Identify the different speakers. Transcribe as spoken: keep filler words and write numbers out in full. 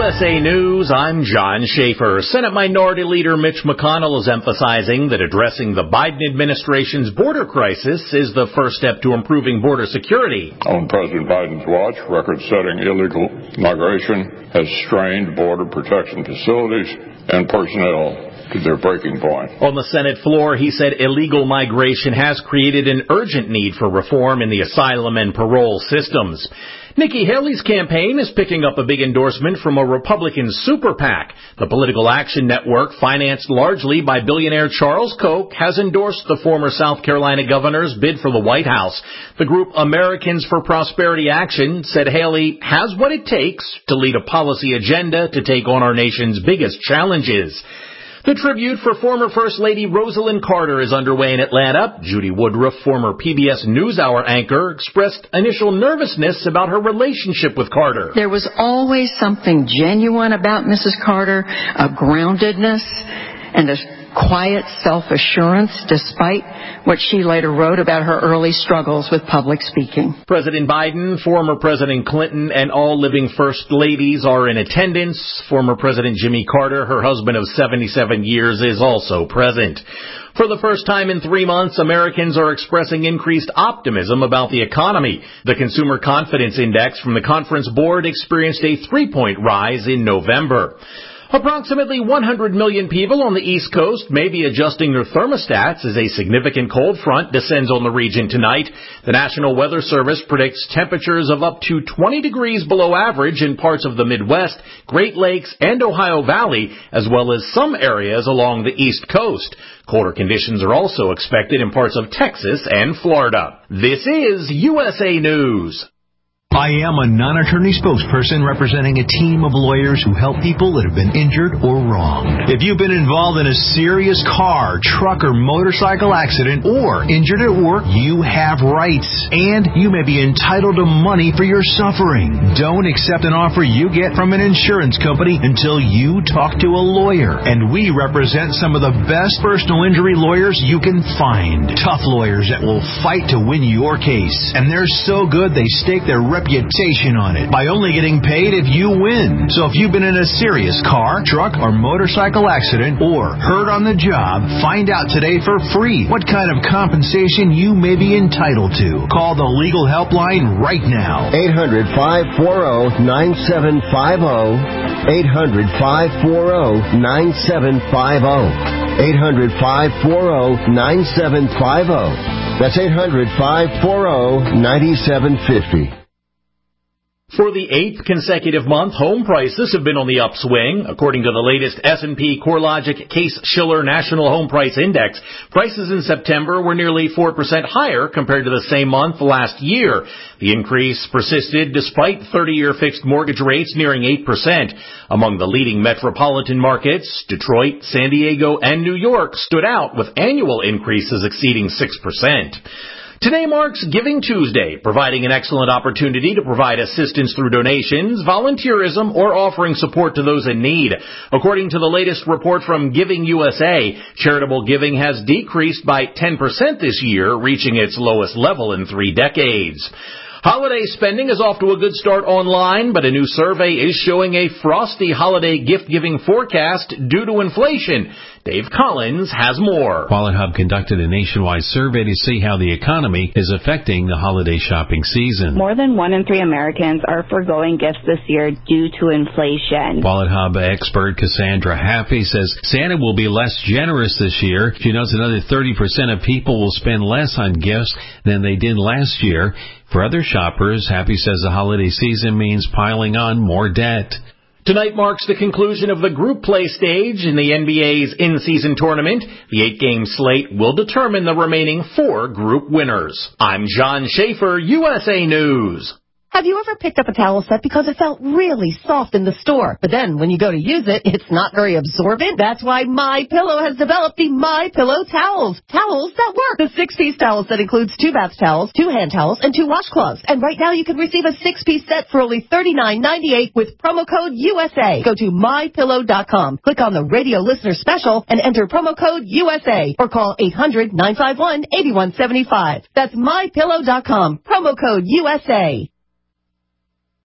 Speaker 1: S A News, I'm John Schaefer. Senate Minority Leader Mitch McConnell is emphasizing that addressing the Biden administration's border crisis is the first step to improving border security.
Speaker 2: On President Biden's watch, record-setting illegal migration has strained border protection facilities and personnel to their breaking point.
Speaker 1: On the Senate floor, he said illegal migration has created an urgent need for reform in the asylum and parole systems. Nikki Haley's campaign is picking up a big endorsement from a Republican super PAC. The Political Action Network, financed largely by billionaire Charles Koch, has endorsed the former South Carolina governor's bid for the White House. The group Americans for Prosperity Action said Haley has what it takes to lead a policy agenda to take on our nation's biggest challenges. The tribute for former First Lady Rosalynn Carter is underway in Atlanta. Judy Woodruff, former P B S NewsHour anchor, expressed initial nervousness about her relationship with Carter.
Speaker 3: There was always something genuine about Missus Carter, a groundedness and a quiet self-assurance, despite what she later wrote about her early struggles with public speaking.
Speaker 1: President Biden, former President Clinton, and all living First Ladies are in attendance. Former President Jimmy Carter, her husband of seventy-seven years, is also present. For the first time in three months, Americans are expressing increased optimism about the economy. The Consumer Confidence Index from the Conference Board experienced a three-point rise in November. Approximately one hundred million people on the East Coast may be adjusting their thermostats as a significant cold front descends on the region tonight. The National Weather Service predicts temperatures of up to twenty degrees below average in parts of the Midwest, Great Lakes, and Ohio Valley, as well as some areas along the East Coast. Colder conditions are also expected in parts of Texas and Florida. This is U S A News.
Speaker 4: I am a non-attorney spokesperson representing a team of lawyers who help people that have been injured or wronged. If you've been involved in a serious car, truck, or motorcycle accident or injured at work, you have rights, and you may be entitled to money for your suffering. Don't accept an offer you get from an insurance company until you talk to a lawyer. And we represent some of the best personal injury lawyers you can find. Tough lawyers that will fight to win your case. And they're so good they stake their reputation reputation on it by only getting paid if you win. So if you've been in a serious car, truck, or motorcycle accident or hurt on the job, find out today for free what kind of compensation you may be entitled to. Call the legal helpline right now.
Speaker 5: eight hundred, five four zero, nine seven five zero. eight hundred, five four zero, nine seven five zero. eight hundred, five four zero, nine seven five zero. That's eight hundred, five four zero, nine seven five zero.
Speaker 1: For the eighth consecutive month, home prices have been on the upswing. According to the latest S and P CoreLogic Case-Shiller National Home Price Index, prices in September were nearly four percent higher compared to the same month last year. The increase persisted despite thirty-year fixed mortgage rates nearing eight percent. Among the leading metropolitan markets, Detroit, San Diego, and New York stood out with annual increases exceeding six percent. Today marks Giving Tuesday, providing an excellent opportunity to provide assistance through donations, volunteerism, or offering support to those in need. According to the latest report from Giving U S A, charitable giving has decreased by ten percent this year, reaching its lowest level in three decades. Holiday spending is off to a good start online, but a new survey is showing a frosty holiday gift-giving forecast due to inflation. Dave Collins has more.
Speaker 6: WalletHub conducted a nationwide survey to see how the economy is affecting the holiday shopping season.
Speaker 7: More than one in three Americans are foregoing gifts this year due to inflation.
Speaker 6: WalletHub expert Cassandra Haffey says Santa will be less generous this year. She notes another thirty percent of people will spend less on gifts than they did last year. For other shoppers, Happy says the holiday season means piling on more debt.
Speaker 1: Tonight marks the conclusion of the group play stage in the N B A's in-season tournament. The eight-game slate will determine the remaining four group winners. I'm John Schaefer, U S A News.
Speaker 8: Have you ever picked up a towel set because it felt really soft in the store, but then when you go to use it, it's not very absorbent? That's why MyPillow has developed the MyPillow towels. Towels that work. The six-piece towel set includes two bath towels, two hand towels, and two washcloths. And right now you can receive a six-piece set for only thirty-nine ninety-eight with promo code U S A. Go to my pillow dot com, click on the radio listener special, and enter promo code U S A, or call eight hundred, nine five one, eight one seven five. That's my pillow dot com, promo code U S A.